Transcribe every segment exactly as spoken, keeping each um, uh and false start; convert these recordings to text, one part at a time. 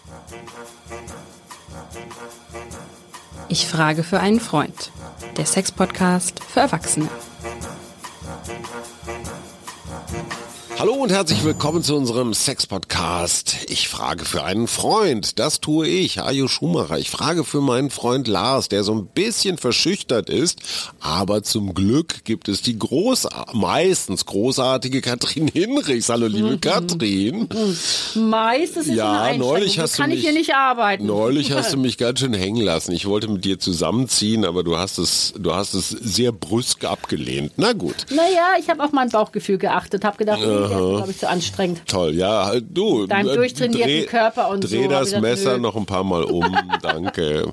Ich frage für einen Freund. Der Sex-Podcast für Erwachsene. Hallo und herzlich willkommen zu unserem Sex-Podcast. Ich frage für einen Freund. Das tue ich, Hajo Schumacher. Ich frage für meinen Freund Lars, der so ein bisschen verschüchtert ist. Aber zum Glück gibt es die groß, meistens großartige Katrin Hinrichs. Hallo, liebe mhm. Katrin. Meistens ist ja, eine neulich hast so kann du ich mich, hier nicht arbeiten. Neulich hast du mich ganz schön hängen lassen. Ich wollte mit dir zusammenziehen, aber du hast es, du hast es sehr brüsk abgelehnt. Na gut. Naja, ich habe auf mein Bauchgefühl geachtet, habe gedacht, uh-huh. das ist, glaube ich, zu anstrengend. Toll, ja, du. Deinem durchtrainierten dreh, Körper und dreh so. Dreh das gedacht, Messer nö. noch ein paar Mal um, danke.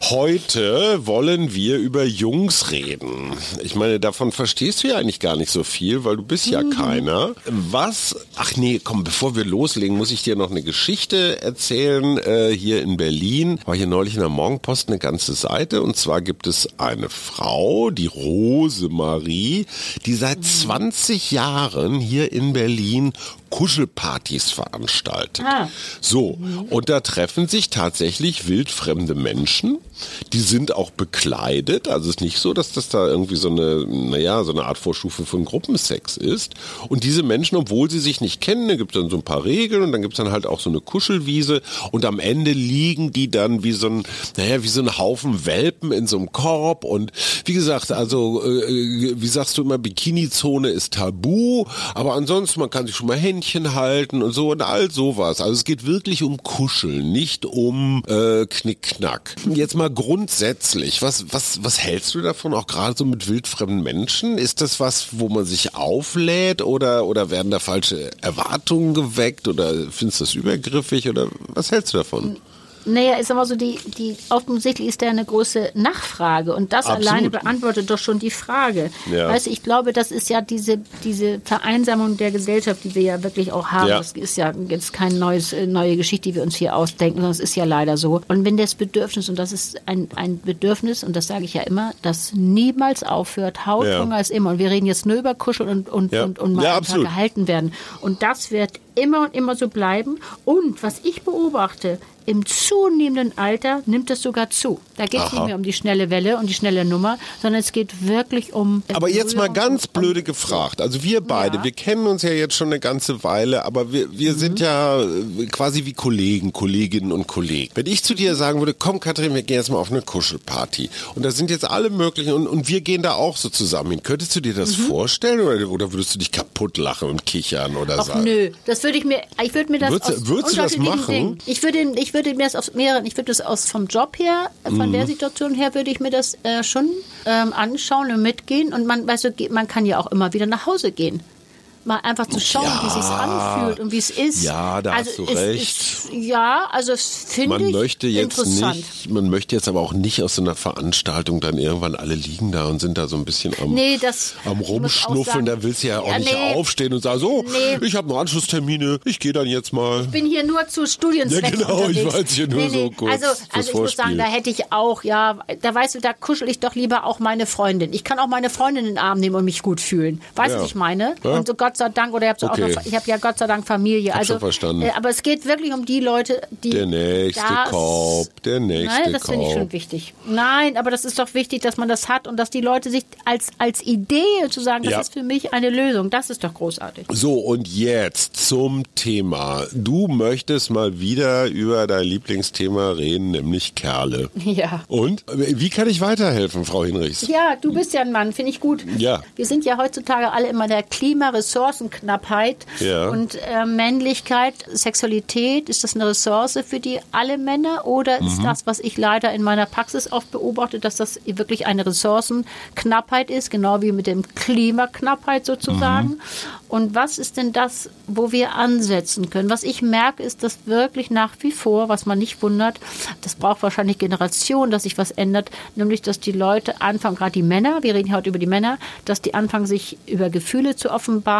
Heute wollen wir über Jungs reden. Ich meine, davon verstehst du ja eigentlich gar nicht so viel, weil du bist ja mhm. keiner. Was, ach nee, komm, bevor wir loslegen, muss ich dir noch eine Geschichte erzählen. Äh, hier in Berlin war hier neulich in der Morgenpost eine ganze Seite, und zwar gibt es eine Frau, die Rosemarie, die seit zwanzig Jahren hier in Berlin Kuschelpartys veranstaltet. Ah. So, und da treffen sich tatsächlich wildfremde Menschen, die sind auch bekleidet, also es ist nicht so, dass das da irgendwie so eine, naja, so eine Art Vorstufe von Gruppensex ist. Und diese Menschen, obwohl sie sich nicht kennen, da gibt es dann so ein paar Regeln und dann gibt es dann halt auch so eine Kuschelwiese und am Ende liegen die dann wie so ein, naja, wie so ein Haufen Welpen in so einem Korb und wie gesagt, also, äh, wie sagst du immer, Bikini-Zone ist tabu, aber ansonsten, man kann sich schon mal Händchen halten und so und all sowas. Also es geht wirklich um Kuscheln, nicht um äh, Knickknack. Jetzt mal grundsätzlich, was, was, was hältst du davon, auch gerade so mit wildfremden Menschen? Ist das was, wo man sich auflädt oder, oder werden da falsche Erwartungen geweckt oder findest du das übergriffig oder was hältst du davon? Naja, ist aber so, die, die offensichtlich ist da eine große Nachfrage und das Absolut. Alleine beantwortet doch schon die Frage. Ja. Weißt du, ich glaube, das ist ja diese, diese Vereinsamung der Gesellschaft, die wir ja wirklich auch haben. Ja. Das ist ja jetzt keine neues, neue Geschichte, die wir uns hier ausdenken, sondern es ist ja leider so. Und wenn das Bedürfnis, und das ist ein, ein Bedürfnis, und das sage ich ja immer, das niemals aufhört, Hauthunger ja. ist immer, und wir reden jetzt nur über Kuscheln und, und, ja. und, und mal ja, einfach gehalten werden. Und das wird immer und immer so bleiben. Und was ich beobachte, im zunehmenden Alter nimmt es sogar zu. Da geht es nicht mehr um die schnelle Welle und die schnelle Nummer, sondern es geht wirklich um... Aber jetzt mal ganz blöde gefragt. Also wir beide, ja. wir kennen uns ja jetzt schon eine ganze Weile, aber wir, wir mhm. sind ja quasi wie Kollegen, Kolleginnen und Kollegen. Wenn ich zu dir sagen würde, komm Katrin, wir gehen jetzt mal auf eine Kuschelparty. Und da sind jetzt alle möglichen und, und wir gehen da auch so zusammen hin. Könntest du dir das mhm. vorstellen oder, oder würdest du dich kaputt lachen und kichern oder Ach, sagen? Nö, das würde ich mir... Ich würde mir das würdest, aus würdest du das machen? Dingen, ich würde, ich würde mir das aus mehreren, ich würde das aus vom Job her, von mhm. der Situation her, würde ich mir das äh, schon ähm, anschauen und mitgehen. Und man, weißt du, man kann ja auch immer wieder nach Hause gehen. Mal einfach zu schauen, ja, wie es sich anfühlt und wie es ist. Ja, da also hast du ist, recht. Ist, ja, also finde ich möchte jetzt interessant. Nicht, man möchte jetzt aber auch nicht aus so einer Veranstaltung dann irgendwann alle liegen da und sind da so ein bisschen am, nee, das, am Rumschnuffeln. Da willst du ja auch ja, nicht nee, aufstehen und sagen, so, nee. ich habe noch Anschlusstermine, ich gehe dann jetzt mal. Ich bin hier nur zu Studienzwecken Ja, genau, unterwegs. ich weiß hier nur nee, nee. so kurz. Also, also ich muss sagen, da hätte ich auch, ja, da weißt du, da kuschel ich doch lieber auch meine Freundin. Ich kann auch meine Freundin in den Arm nehmen und mich gut fühlen. Weißt du, ja. was ich meine? Ja. Und so Gott sei Dank, oder ihr habt so okay. auch noch, ich habe ja Gott sei Dank Familie. Hab also, schon verstanden. Äh, aber es geht wirklich um die Leute, die... Der nächste das, Korb, der nächste Nein, das finde ich schon wichtig. Nein, aber das ist doch wichtig, dass man das hat und dass die Leute sich als, als Idee zu sagen, das ja. ist für mich eine Lösung. Das ist doch großartig. So, und jetzt zum Thema. Du möchtest mal wieder über dein Lieblingsthema reden, nämlich Kerle. Ja. Und? Wie kann ich weiterhelfen, Frau Hinrichs? Ja, du bist ja ein Mann, finde ich gut. Ja. Wir sind ja heutzutage alle immer der Klimaressourcenknappheit ja. und äh, Männlichkeit, Sexualität. Ist das eine Ressource für die alle Männer oder ist mhm. das, was ich leider in meiner Praxis oft beobachte, dass das wirklich eine Ressourcenknappheit ist, genau wie mit dem Klimaknappheit sozusagen. Mhm. Und was ist denn das, wo wir ansetzen können? Was ich merke, ist, dass wirklich nach wie vor, was man nicht wundert, das braucht wahrscheinlich Generationen, dass sich was ändert, nämlich, dass die Leute anfangen, gerade die Männer, wir reden heute über die Männer, dass die anfangen, sich über Gefühle zu offenbaren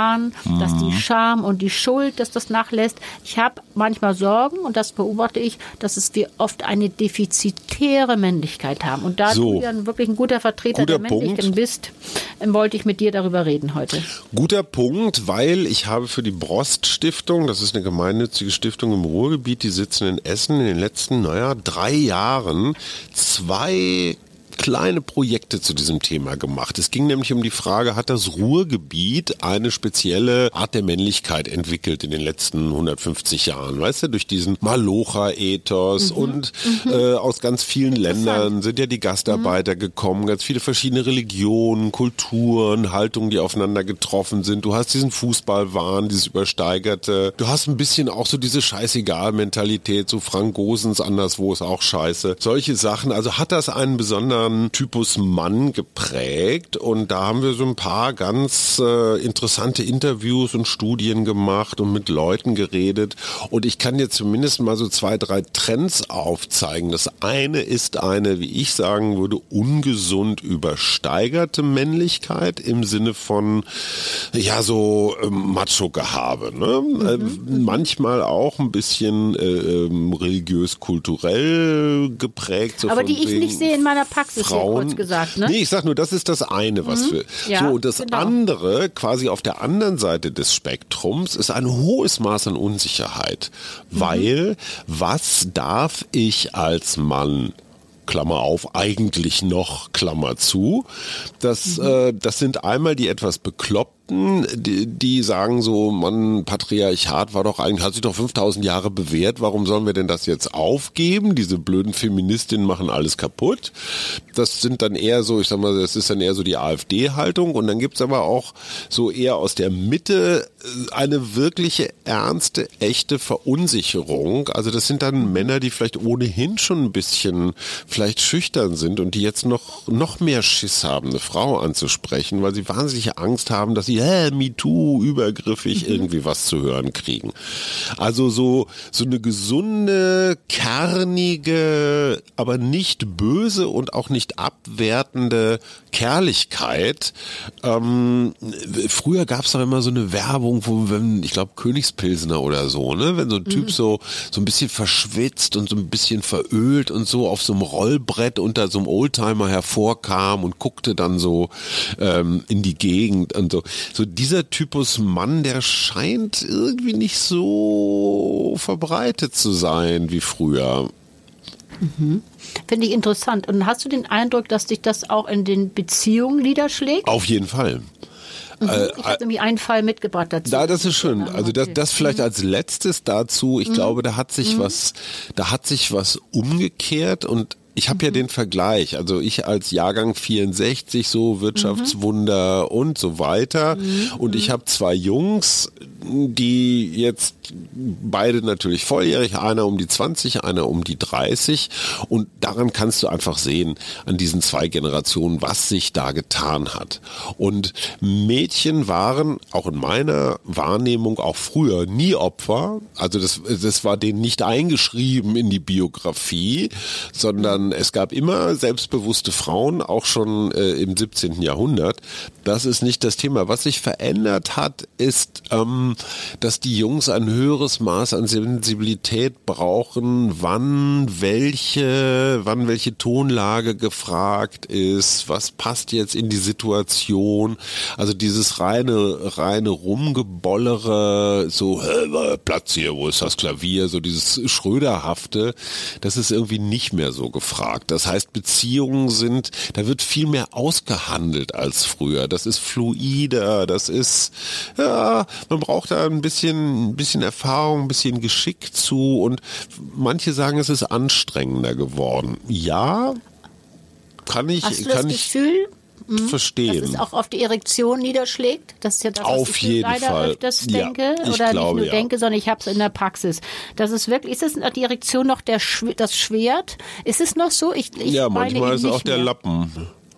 Wahn, mhm. dass die Scham und die Schuld, dass das nachlässt. Ich habe manchmal Sorgen, und das beobachte ich, dass es wir oft eine defizitäre Männlichkeit haben. Und da so. du ja wirklich ein guter Vertreter guter der Männlichkeit bist, wollte ich mit dir darüber reden heute. Guter Punkt, weil ich habe für die Brost Stiftung, das ist eine gemeinnützige Stiftung im Ruhrgebiet, die sitzen in Essen, in den letzten, naja, drei Jahren zwei kleine Projekte zu diesem Thema gemacht. Es ging nämlich um die Frage, hat das Ruhrgebiet eine spezielle Art der Männlichkeit entwickelt in den letzten hundertfünfzig Jahren? Weißt du, durch diesen Malocha-Ethos mhm. und mhm. Äh, aus ganz vielen Ländern sind ja die Gastarbeiter mhm. gekommen, ganz viele verschiedene Religionen, Kulturen, Haltungen, die aufeinander getroffen sind. Du hast diesen Fußballwahn, dieses Übersteigerte. Du hast ein bisschen auch so diese Scheißegal-Mentalität, so Frank Gosens, anderswo ist auch scheiße. Solche Sachen. Also hat das einen besonderen Typus Mann geprägt, und da haben wir so ein paar ganz äh, interessante Interviews und Studien gemacht und mit Leuten geredet, und ich kann dir zumindest mal so zwei, drei Trends aufzeigen. Das eine ist eine, wie ich sagen würde, ungesund übersteigerte Männlichkeit im Sinne von ja so ähm, Macho-Gehabe, ne? Mhm. Äh, manchmal auch ein bisschen äh, ähm, religiös-kulturell geprägt. So aber die ich nicht sehe in meiner Praxis. Frauen. Kurz gesagt, ne? Nee, ich sag nur, das ist das eine, was mhm. wir. Ja, so, und das genau. andere, quasi auf der anderen Seite des Spektrums, ist ein hohes Maß an Unsicherheit. Mhm. Weil, was darf ich als Mann, Klammer auf, eigentlich noch, Klammer zu, das, mhm. äh, das sind einmal die etwas bekloppten, Die, die sagen so, Mann, Patriarchat war doch eigentlich, hat sich doch fünftausend Jahre bewährt, warum sollen wir denn das jetzt aufgeben? Diese blöden Feministinnen machen alles kaputt. Das sind dann eher so, ich sag mal, das ist dann eher so die AfD-Haltung, und dann gibt's aber auch so eher aus der Mitte eine wirkliche, ernste, echte Verunsicherung. Also das sind dann Männer, die vielleicht ohnehin schon ein bisschen vielleicht schüchtern sind und die jetzt noch, noch mehr Schiss haben, eine Frau anzusprechen, weil sie wahnsinnige Angst haben, dass sie Hä, MeToo, übergriffig, mhm. irgendwie was zu hören kriegen. Also so, so eine gesunde, kernige, aber nicht böse und auch nicht abwertende Kerligkeit. Ähm, früher gab es doch immer so eine Werbung, wo, wenn, ich glaube, Königspilsner oder so, ne, wenn so ein Typ mhm. so, so ein bisschen verschwitzt und so ein bisschen verölt und so auf so einem Rollbrett unter so einem Oldtimer hervorkam und guckte dann so ähm, in die Gegend und so. So dieser Typus Mann, der scheint irgendwie nicht so verbreitet zu sein wie früher. Mhm. Finde ich interessant. Und hast du den Eindruck, dass sich das auch in den Beziehungen niederschlägt? Auf jeden Fall. Mhm. Ich habe nämlich einen Fall mitgebracht dazu. Ja, das ist schön. Also das, das vielleicht als letztes dazu. Ich mhm. glaube, da hat sich mhm. was, da hat sich was umgekehrt, und ich habe mhm. ja den Vergleich, also ich als Jahrgang vierundsechzig, so Wirtschaftswunder mhm. und so weiter, mhm. und ich habe zwei Jungs, die jetzt beide natürlich volljährig, einer um die zwanzig, einer um die dreißig, und daran kannst du einfach sehen, an diesen zwei Generationen, was sich da getan hat. Und Mädchen waren auch in meiner Wahrnehmung auch früher nie Opfer, also das, das war denen nicht eingeschrieben in die Biografie, sondern es gab immer selbstbewusste Frauen, auch schon äh, im siebzehnten Jahrhundert. Das ist nicht das Thema. Was sich verändert hat, ist, ähm, dass die Jungs ein höheres Maß an Sensibilität brauchen, wann welche, wann welche Tonlage gefragt ist, was passt jetzt in die Situation. Also dieses reine, reine Rumgebollere, so äh, Platz hier, wo ist das Klavier, so dieses Schröderhafte, das ist irgendwie nicht mehr so gefragt. Das heißt, Beziehungen sind, da wird viel mehr ausgehandelt als früher. Das ist fluider, das ist, ja, man braucht da ein bisschen, ein bisschen Erfahrung, ein bisschen Geschick zu, und manche sagen, es ist anstrengender geworden. Ja, kann ich, Hast du kann das ich Gefühl, verstehen. Dass es auch auf die Erektion niederschlägt? Das ist ja das, was auf ich jeden leider Fall. öfters ja, denke. Ich oder glaube, nicht nur ja. denke, sondern ich habe es in der Praxis. Das ist wirklich, ist es die Erektion noch der, das Schwert? Ist es noch so? Ich, ich ja, manchmal ist es auch der mehr. Lappen.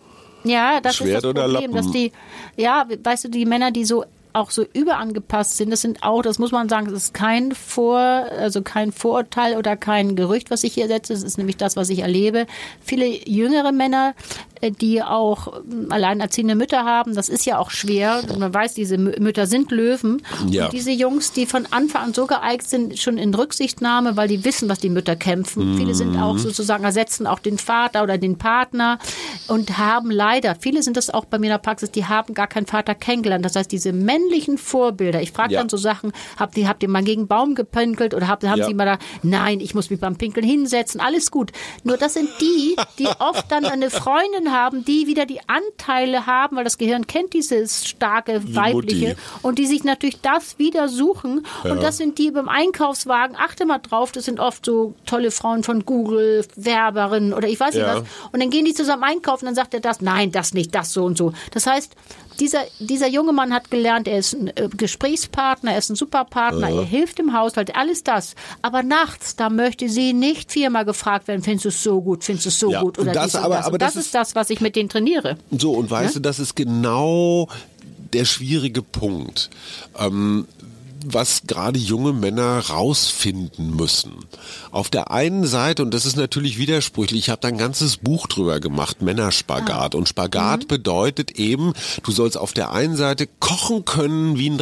Ja, das Schwert ist das oder Problem, Lappen. dass die, ja, weißt du, die Männer, die so auch so überangepasst sind, das sind auch, das muss man sagen, das ist kein Vor, also kein Vorurteil oder kein Gerücht, was ich hier setze, das ist nämlich das, was ich erlebe. Viele jüngere Männer die auch alleinerziehende Mütter haben. Das ist ja auch schwer. Man weiß, diese Mütter sind Löwen. Ja. Und diese Jungs, die von Anfang an so geeignet sind, schon in Rücksichtnahme, weil die wissen, was die Mütter kämpfen. Mhm. Viele sind auch sozusagen, ersetzen auch den Vater oder den Partner und haben leider, viele sind das auch bei mir in der Praxis, die haben gar keinen Vater kennengelernt. Das heißt, diese männlichen Vorbilder, ich frage ja. dann so Sachen, habt ihr, habt ihr mal gegen einen Baum gepinkelt oder habt, haben ja. sie mal da, nein, ich muss mich beim Pinkeln hinsetzen, alles gut. Nur das sind die, die oft dann eine Freundin haben, die wieder die Anteile haben, weil das Gehirn kennt dieses starke weibliche und die sich natürlich das wieder suchen ja. und das sind die beim Einkaufswagen, achte mal drauf, das sind oft so tolle Frauen von Google, Werberinnen oder ich weiß nicht ja. was und dann gehen die zusammen einkaufen, dann sagt er das, nein, das nicht, das so und so. Das heißt, Dieser, dieser junge Mann hat gelernt, er ist ein äh, Gesprächspartner, er ist ein Superpartner, ja. er hilft im Haushalt, alles das. Aber nachts, da möchte sie nicht viermal gefragt werden, findest du es so gut, findest du es so ja. gut oder das, aber, das. Aber das, das ist das, was ich mit denen trainiere. So, und weißt ja? du, das ist genau der schwierige Punkt. Ähm, was gerade junge Männer rausfinden müssen. Auf der einen Seite, und das ist natürlich widersprüchlich, ich habe da ein ganzes Buch drüber gemacht, Männerspagat. Ah. Und Spagat mhm. bedeutet eben, du sollst auf der einen Seite kochen können wie ein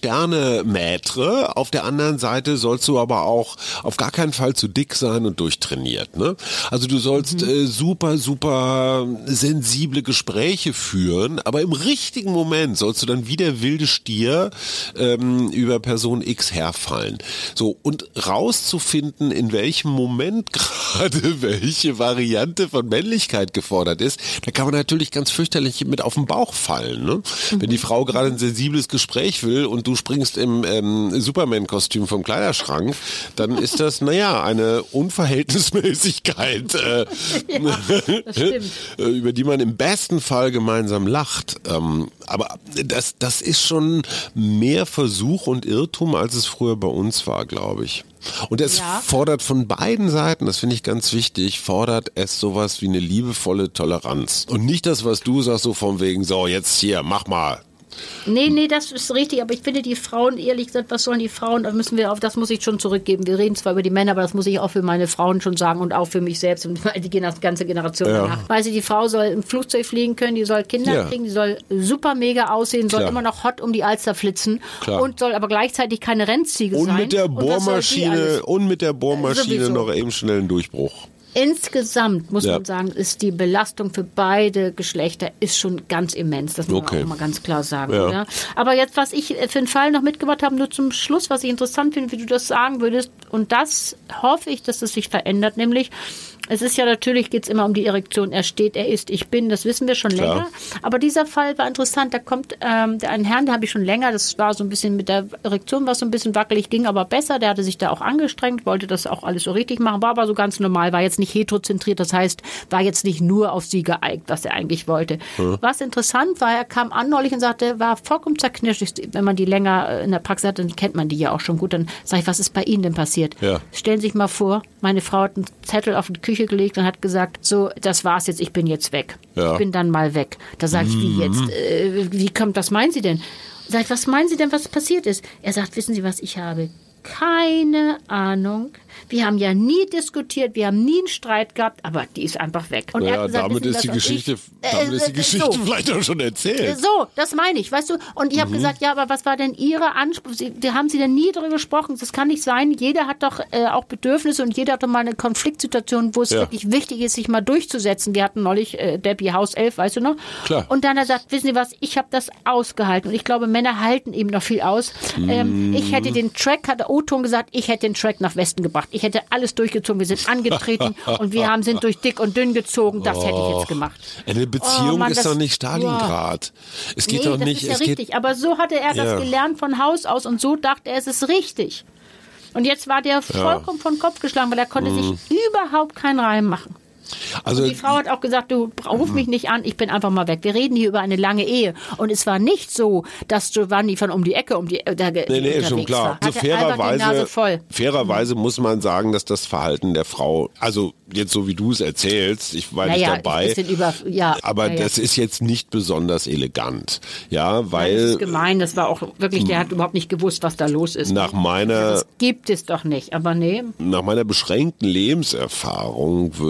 Drei-Sterne-Maitre, auf der anderen Seite sollst du aber auch auf gar keinen Fall zu dick sein und durchtrainiert. Ne? Also du sollst mhm. äh, super, super sensible Gespräche führen, aber im richtigen Moment sollst du dann wie der wilde Stier ähm, über Person X herfallen. So, und rauszufinden, in welchem Moment gerade welche Variante von Männlichkeit gefordert ist, da kann man natürlich ganz fürchterlich mit auf den Bauch fallen. Ne? Mhm. Wenn die Frau gerade ein sensibles Gespräch will und du springst im ähm, Superman-Kostüm vom Kleiderschrank, dann ist das, naja, eine Unverhältnismäßigkeit, äh, ja, das stimmt. über die man im besten Fall gemeinsam lacht. Ähm, aber das, das ist schon mehr Versuch und Irrtum, als es früher bei uns war, glaube ich. Und es ja. fordert von beiden Seiten, das finde ich ganz wichtig, fordert es sowas wie eine liebevolle Toleranz. Und nicht das, was du sagst, so von wegen, so jetzt hier, mach mal. Nee, nee, das ist richtig, aber ich finde die Frauen, ehrlich gesagt, was sollen die Frauen, da müssen wir auf, das muss ich schon zurückgeben. Wir reden zwar über die Männer, aber das muss ich auch für meine Frauen schon sagen und auch für mich selbst und die ganze Generation ja. danach. Weil sie, die Frau soll im Flugzeug fliegen können, die soll Kinder ja. kriegen, die soll super mega aussehen, soll Klar. immer noch hot um die Alster flitzen Klar. und soll aber gleichzeitig keine Rennziege und sein. Mit der Bohrmaschine, und, und mit der Bohrmaschine noch eben schnell einen Durchbruch. Insgesamt muss ja. man sagen, ist die Belastung für beide Geschlechter ist schon ganz immens. Das muss okay. man auch mal ganz klar sagen. Ja. Ja. Aber jetzt, was ich für den Fall noch mitgebracht habe, nur zum Schluss, was ich interessant finde, wie du das sagen würdest. Und das hoffe ich, dass es sich verändert, nämlich es ist ja natürlich, geht es immer um die Erektion. Er steht, er ist, ich bin, das wissen wir schon Klar. länger. Aber dieser Fall war interessant. Da kommt ähm, der ein Herrn, den habe ich schon länger, das war so ein bisschen mit der Erektion, war so ein bisschen wackelig, ging aber besser. Der hatte sich da auch angestrengt, wollte das auch alles so richtig machen, war aber so ganz normal, war jetzt nicht heterozentriert, das heißt, war jetzt nicht nur auf sie geeignet, was er eigentlich wollte. Mhm. Was interessant war, er kam an neulich und sagte, war vollkommen zerknirscht. Wenn man die länger in der Praxis hat, dann kennt man die ja auch schon gut. Dann sage ich, was ist bei Ihnen denn passiert? Ja. Stellen Sie sich mal vor, meine Frau hat einenZettel auf die Küche gelegt und hat gesagt, so, das war's jetzt, ich bin jetzt weg. Ja. Ich bin dann mal weg. Da sage ich, wie jetzt? Äh, wie kommt, was meinen Sie denn? Sag ich, was meinen Sie denn, was passiert ist? Er sagt, wissen Sie was, ich habe keine Ahnung. Wir haben ja nie diskutiert, wir haben nie einen Streit gehabt, aber die ist einfach weg. Und naja, er hat gesagt, damit ist die Geschichte, ich, äh, damit ist die Geschichte so. vielleicht auch schon erzählt. So, das meine ich, weißt du. Und ich habe mhm. gesagt, ja, aber was war denn Ihre Anspruch? Sie, haben Sie denn nie darüber gesprochen? Das kann nicht sein. Jeder hat doch äh, auch Bedürfnisse und jeder hat doch mal eine Konfliktsituation, wo es ja. wirklich wichtig ist, sich mal durchzusetzen. Wir hatten neulich äh, Debbie Haus elf, weißt du noch? Klar. Und dann hat er gesagt, wissen Sie was, ich habe das ausgehalten. Und ich glaube, Männer halten eben noch viel aus. Mhm. Ähm, ich hätte den Track, hat der O-Ton gesagt, ich hätte den Track nach Westen gebracht. Ich hätte alles durchgezogen. Wir sind angetreten und wir haben, sind durch dick und dünn gezogen. Das oh, hätte ich jetzt gemacht. Eine Beziehung oh Mann, ist das, doch nicht Stalingrad. Wow. Es geht nee, doch das nicht. Ist ja es richtig. Geht, aber so hatte er ja. das gelernt von Haus aus und so dachte er, es ist richtig. Und jetzt war der vollkommen ja. von Kopf geschlagen, weil er konnte mm. sich überhaupt keinen Reim machen. Also und die Frau hat auch gesagt, du ruf mich nicht an, ich bin einfach mal weg. Wir reden hier über eine lange Ehe. Und es war nicht so, dass Giovanni von um die Ecke um die da Nee, nee, schon klar. So fairerweise, fairerweise muss man sagen, dass das Verhalten der Frau, also jetzt so wie du es erzählst, ich war naja, nicht dabei, über, ja, aber naja. das ist jetzt nicht besonders elegant. Ja, weil... Ja, das ist gemein, das war auch wirklich, der hat überhaupt nicht gewusst, was da los ist. Nach meiner... Das gibt es doch nicht, aber nee. Nach meiner beschränkten Lebenserfahrung würde ich mal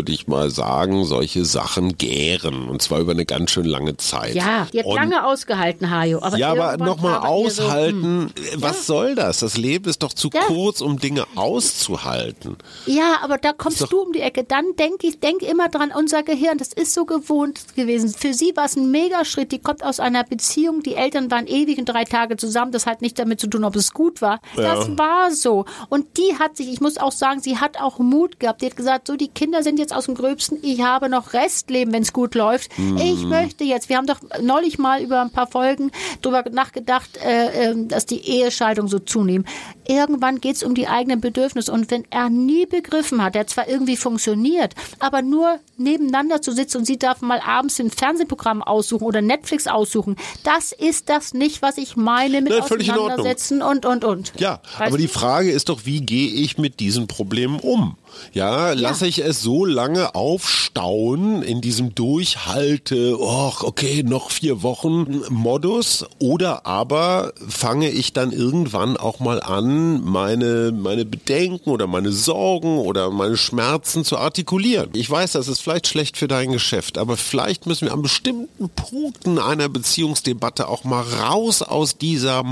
mal sagen, solche Sachen gären. Und zwar über eine ganz schön lange Zeit. Ja, die hat und lange ausgehalten, Hajo. Aber ja, aber nochmal aushalten, so, hm. was ja. soll das? Das Leben ist doch zu ja. kurz, um Dinge auszuhalten. Ja, aber da kommst doch du um die Ecke. Dann denke ich, denk immer dran, unser Gehirn, das ist so gewohnt gewesen. Für sie war es ein Megaschritt. Die kommt aus einer Beziehung, die Eltern waren ewig und drei Tage zusammen. Das hat nicht damit zu tun, ob es gut war. Ja. Das war so. Und die hat sich, ich muss auch sagen, sie hat auch Mut gehabt. Die hat gesagt, so, die Kinder sind jetzt aus dem Gröbsten. Ich habe noch Restleben, wenn es gut läuft. Mhm. Ich möchte jetzt, wir haben doch neulich mal über ein paar Folgen drüber nachgedacht, äh, äh, dass die Ehescheidungen so zunehmen. Irgendwann geht es um die eigenen Bedürfnisse. Und wenn er nie begriffen hat, der zwar irgendwie funktioniert, aber nur nebeneinander zu sitzen und sie darf mal abends ein Fernsehprogramm aussuchen oder Netflix aussuchen, das ist das nicht, was ich meine mit Nein, auseinandersetzen und, und, und. Ja, weißt aber die du? Frage ist doch, wie gehe ich mit diesen Problemen um? Ja, lasse ja. ich es so lange aufstauen in diesem Durchhalte, oh, okay, noch vier Wochen Modus, oder aber fange ich dann irgendwann auch mal an, meine, meine Bedenken oder meine Sorgen oder meine Schmerzen zu artikulieren. Ich weiß, das ist vielleicht schlecht für dein Geschäft, aber vielleicht müssen wir an bestimmten Punkten einer Beziehungsdebatte auch mal raus aus dieser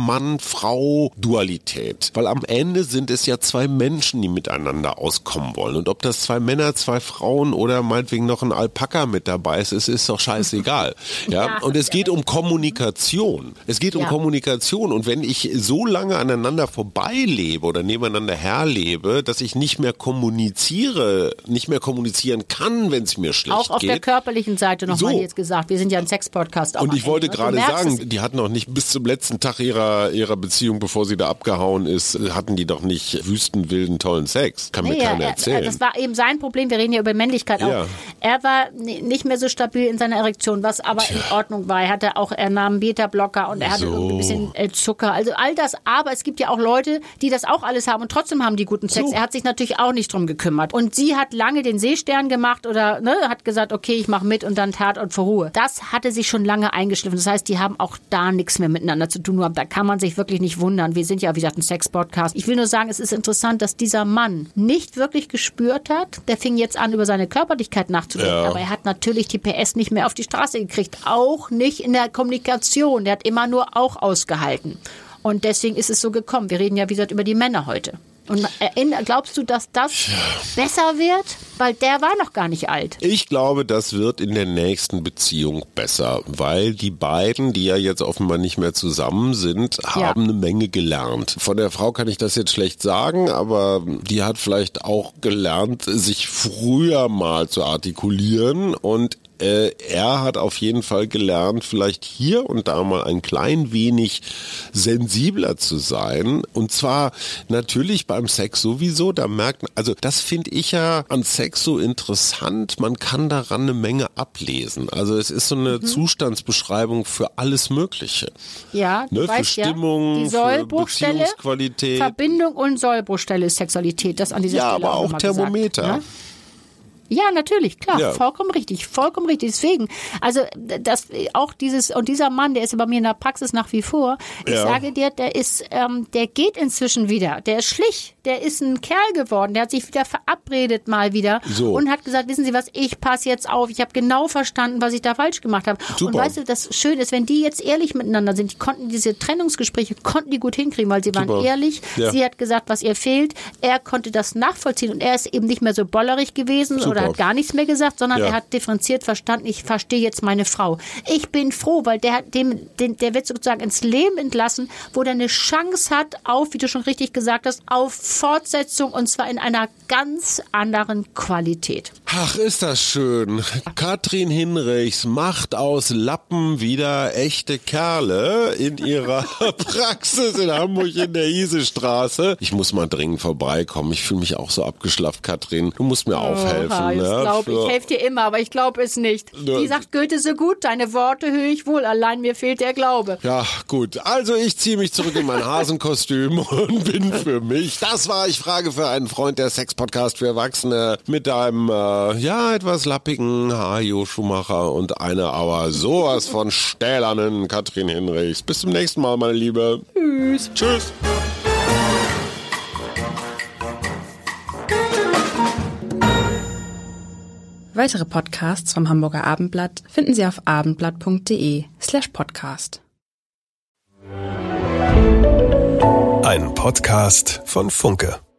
Mann-Frau-Dualität. Weil am Ende sind es ja zwei Menschen, die miteinander auskommen wollen. Und ob das zwei Männer, zwei Frauen oder meinetwegen noch ein Alpaka mit dabei ist, ist, ist doch scheißegal. Ja? Ja, und es geht um Kommunikation. Es geht um ja. Kommunikation. Und wenn ich so lange aneinander vorbeilebe oder nebeneinander herlebe, dass ich nicht mehr kommuniziere, nicht mehr kommunizieren kann, wenn es mir schlecht geht. Auch auf geht, der körperlichen Seite nochmal so. jetzt gesagt. Wir sind ja ein Sex-Podcast. Und ich wollte Ende, gerade sagen, es. die hatten noch nicht bis zum letzten Tag ihrer, ihrer Beziehung, bevor sie da abgehauen ist, hatten die doch nicht wüstenwilden, tollen Sex. Kann nee, mir keiner er, erzählen. Das war eben sein Problem. Wir reden ja über Männlichkeit auch. Ja. Er war nicht mehr so stabil in seiner Erektion, was aber Tja. in Ordnung war. Er hatte auch, er nahm Beta-Blocker und er hatte so. ein bisschen Zucker. Also all das. Aber es gibt ja auch Leute, die das auch alles haben und trotzdem haben die guten Sex. So. Er hat sich natürlich auch nicht drum gekümmert. Und sie hat lange den Seestern gemacht oder ne, hat gesagt, okay, ich mache mit und dann Tatort für Ruhe. Das hatte sich schon lange eingeschliffen. Das heißt, die haben auch da nichts mehr miteinander zu tun gehabt. Da kann man sich wirklich nicht wundern. Wir sind ja, wie gesagt, ein Sex-Podcast. Ich will nur sagen, es ist interessant, dass dieser Mann nicht wirklich gespürt hat. Der fing jetzt an, über seine Körperlichkeit nachzudenken. Ja. Aber er hat natürlich die P S nicht mehr auf die Straße gekriegt. Auch nicht in der Kommunikation. Der hat immer nur auch ausgehalten. Und deswegen ist es so gekommen. Wir reden ja, wie gesagt, über die Männer heute. Und glaubst du, dass das ja. besser wird? Weil der war noch gar nicht alt. Ich glaube, das wird in der nächsten Beziehung besser, weil die beiden, die ja jetzt offenbar nicht mehr zusammen sind, haben ja. eine Menge gelernt. Von der Frau kann ich das jetzt schlecht sagen, aber die hat vielleicht auch gelernt, sich früher mal zu artikulieren, und er hat auf jeden Fall gelernt, vielleicht hier und da mal ein klein wenig sensibler zu sein. Und zwar natürlich beim Sex sowieso. Da merkt man, also das finde ich ja an Sex so interessant. Man kann daran eine Menge ablesen. Also es ist so eine mhm. Zustandsbeschreibung für alles Mögliche. Ja, du ne? weißt für Stimmung, ja, die Sollbruchstelle, für Beziehungsqualität. Verbindung und Sollbruchstelle ist Sexualität. Das an dieser ja, Stelle aber auch, auch Thermometer. Gesagt, ne? Ja, natürlich, klar, ja. vollkommen richtig, vollkommen richtig. Deswegen, also das auch dieses und dieser Mann, der ist bei mir in der Praxis nach wie vor. Ich ja. sage dir, der ist, ähm, der geht inzwischen wieder. Der ist schlich, der ist ein Kerl geworden. Der hat sich wieder verabredet mal wieder so. und hat gesagt, wissen Sie was, ich passe jetzt auf. Ich habe genau verstanden, was ich da falsch gemacht habe. Super. Und weißt du, das Schöne ist, wenn die jetzt ehrlich miteinander sind, die konnten diese Trennungsgespräche konnten die gut hinkriegen, weil sie waren Super. ehrlich. Ja. Sie hat gesagt, was ihr fehlt. Er konnte das nachvollziehen und er ist eben nicht mehr so bollerig gewesen Super. oder hat gar nichts mehr gesagt, sondern ja. er hat differenziert verstanden, ich verstehe jetzt meine Frau. Ich bin froh, weil der, dem, den, der wird sozusagen ins Leben entlassen, wo der eine Chance hat auf, wie du schon richtig gesagt hast, auf Fortsetzung, und zwar in einer ganz anderen Qualität. Ach, ist das schön. Katrin Hinrichs macht aus Lappen wieder echte Kerle in ihrer Praxis in Hamburg in der Isestraße. Ich muss mal dringend vorbeikommen. Ich fühle mich auch so abgeschlafft, Katrin. Du musst mir oh, aufhelfen. Ich ne? glaube, ich helfe dir immer, aber ich glaube es nicht. Ja. Wie sagt Goethe so gut, deine Worte höre ich wohl, allein mir fehlt der Glaube. Ja, gut. Also ich ziehe mich zurück in mein Hasenkostüm und bin für mich. Das war Ich frage für einen Freund, der Sex-Podcast für Erwachsene mit einem, äh, ja, etwas lappigen Hajo Schumacher und einer aber sowas von stählernen Katrin Hinrichs. Bis zum nächsten Mal, meine Liebe. Tschüss. Tschüss. Weitere Podcasts vom Hamburger Abendblatt finden Sie auf abendblatt.de slash podcast. Ein Podcast von Funke.